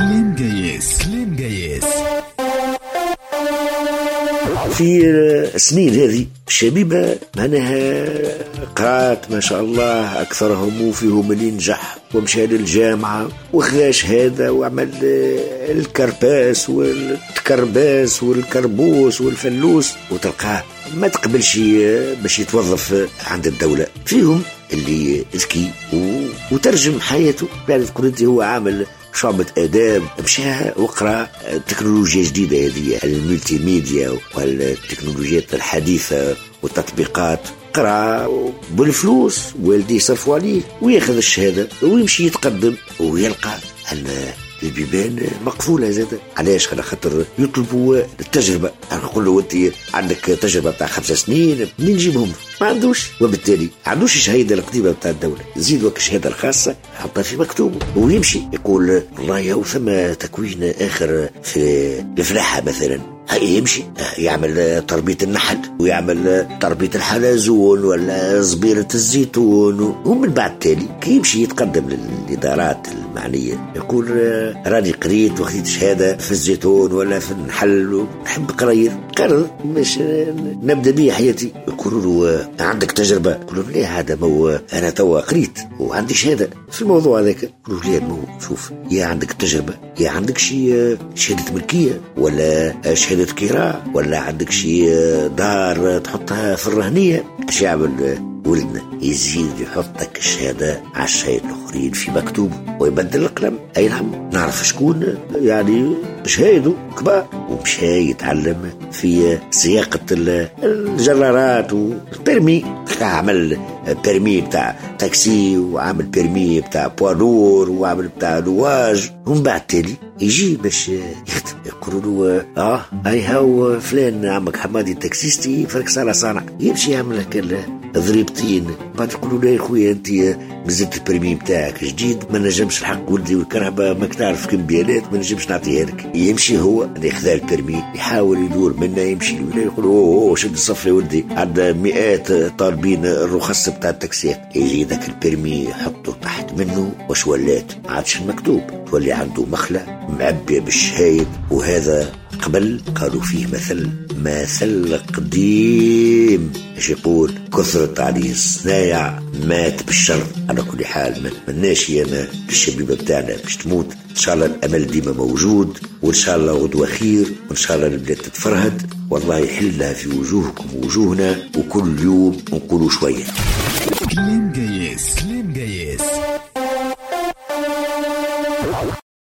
كلام جيس. في السنين هذه الشبيبة معناها قرات ما شاء الله أكثرهم فيهم اللي نجح ومشى للجامعة وخذا شهادة وعمل الكرباس والكرباس والكربوس والفلوس، وتلقاه ما تقبلش باش يتوظف عند الدولة. فيهم اللي ذكي وترجم حياته، يعني تقول انت هو عامل شعبة آداب، مشى وقرأ تكنولوجيا جديدة هذه الملتي ميديا والتكنولوجيات الحديثة والتطبيقات، قرأ بالفلوس والدي يصرفوا عليه وياخذ الشهادة ويمشي يتقدم ويلقى أن البيبان مقفولة زادة. علاش؟ على خاطر يطلبوا التجربة. نقول له انت عندك تجربة بتاع 5 سنين، منين نجيبهم؟ ما عندوش، وبالتالي عندوش الشهادة القديمة بتاع الدولة، زيد وك الشهادة الخاصة حطها في مكتوب ويمشي يقول والله يا ثم تكوين آخر في الفلاحة مثلا، يمشي يعمل تربية النحل ويعمل تربية الحلزون ولا صبيرة الزيتون، ومن بعد تالي كي يمشي يتقدم للإدارات المعنية يقول راني قريت وخذيت شهادة في الزيتون ولا في النحل ونحب قرض مش نبدأ بيه حياتي. يقولوا له عندك تجربة؟ يقولوا له ليه هذا مو أنا توا قريت وعندي شهادة في الموضوع هذاك. يقولوا ليه مو شوف، يا عندك تجربة يا عندك شي شهادة ملكية ولا شهادة كراء ولا عندك شي دار تحطها في الرهنية. ايش يعمل ولدنا؟ يزيد يحطك الشهادة على الشهادة الآخرين في مكتوب ويبدل القلم. أي نعم، نعرف شكون يعني شهاده كبار ومشى يتعلم في سياقة الجرارات والبرمي، عمل بيرمي بتاع تاكسي وعمل بيرمي بتاع بوالور وعمل بتاع لواج، ومن بعد تالي يجي باش يخدم. يقولوا له هاي هاو فلان عمك حمادي التاكسيستي فرق صانع، يمشي يعمل لك ضريبتين. بعد يقولوا له يا خويا انت مازلت البرمي بتاعك جديد، ما نجمش الحق ولدي والكرهبة ما تعرف كم بيانات ما نجمش نعطيها لك. يمشي هو ياخذ البرمي يحاول يدور منه، يمشي ولا يقول اوه شد الصف يا ولدي، عندنا مئات طالبين الرخص بتاع التاكسيات. يجي ذاك البرمي يحطه تحت منه واش ولات؟ ما عادش المكتوب، تولي عنده مخلة معبية بالشهايد. وهذا قبل قالوا فيه مثل قديم ايش يقول؟ كثرة عليه الصنايع مات بالشر. على كل حال ما ناشي انا الشبيبة بتاعنا باش تموت، ان شاء الله الامل ديما موجود، وان شاء الله غدوة خير، وان شاء الله البلاد تتفرهد والله يحلها في وجوهكم ووجوهنا، وكل يوم نقولوا شوية. كلام جيس.